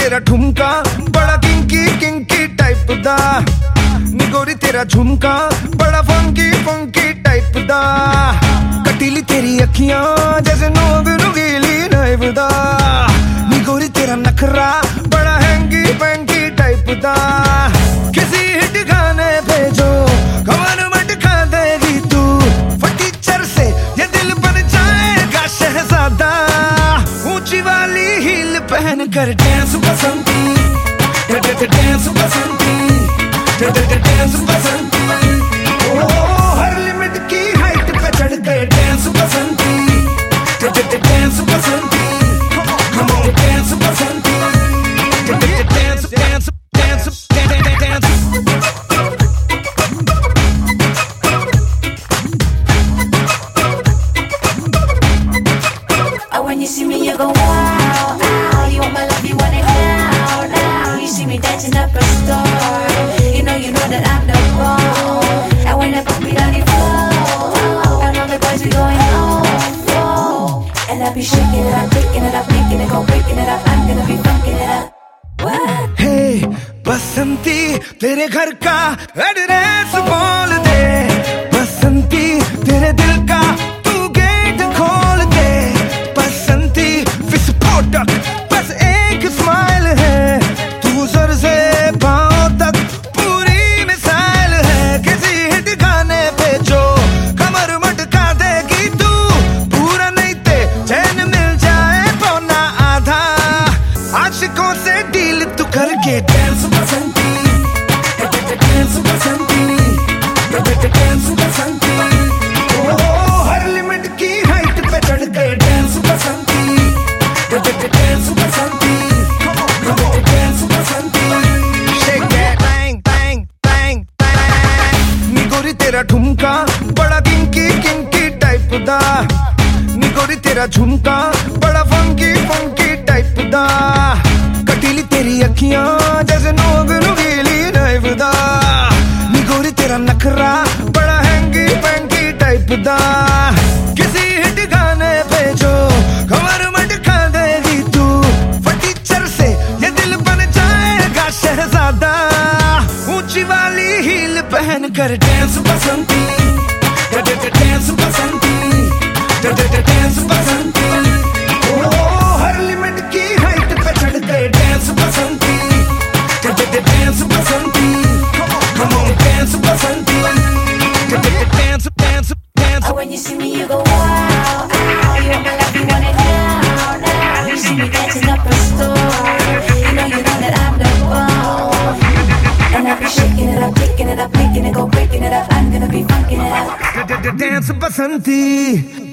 तेरा ठुमका बड़ा किंकी किंकी टाइप दा, नी गोरी तेरा झुमका बड़ा फंकी फंकी टाइप दा, कटीली तेरी अखियां जैसे नोग नुगीली नाइफ दा, नी गोरी तेरा नखरा बड़ा हैंगी पैंकी टाइप दा, किसी हिट गाने पे जो कमर मटका देगी तू, फटीचर से ये दिल बन जाएगा शहजादा, ऊंची वाली हील पहन कर dance Basanti, dance Basanti, dance Basanti, ओ हर लिमिट की हाइट पे चढ़ गए dance Basanti, dance Basanti, come on dance Basanti, dance dance dance dance. When you see me, you go wow, wow. You want my love, you want it now, now. You see me dancing up a store. You know that I'm the ball. And when I put it on the floor, and all the boys be going oh. And I be shaking it up, picking it up, making it go, breaking it up. I'm gonna be funking it up. What? Hey, Basanti तेरे घर का address बोल दे, बसंती तेरे दिल का तू gate खोल दे, बसंती विस्फोटक बस एक स्माइल है, तू सर से पांव तक पूरी मिसाइल है, किसी हिट गाने पे जो कमर मटका देगी तू, पूरा नहीं ते चैन मिल जाए पौना आधा, आशिकों से डील तू करके dance Basanti, dance Basanti, dance Basanti, ओ हर लिमिट की हाइट पे चढ़ गए dance Basanti, dance Basanti, dance Basanti, shake that bang bang bang bang, नी गोरी तेरा ठुमका बड़ा किंकी किंकी टाइप दा, नी गोरी तेरा झुमका बड़ा फंकी फंकी टाइप दा, कटीली तेरी अखियां जैसे नोग नुगीली नाइफ दा, नी गोरी तेरा नखरा बड़ा हैंगी पैंकी टाइप दा, किसी हिट गाने पे जो कमर मटका देगी तू, फटीचर से ये दिल बन जाएगा शहजादा, ऊंची वाली हील पहन कर dance Basanti, dance Basanti, dance Basanti, ओ हर लिमिट की हाइट पे चढ़ गए dance Basanti, dance Basanti, come on dance Basanti, dance dance dance. When you see me, you go wow, wow. You want my love, you want it now, now. You see me dancing up a store. You know that I'm the ball. And I be shaking it up, picking it up, making it go, breaking it up. I'm gonna be funking it up. Dance Basanti.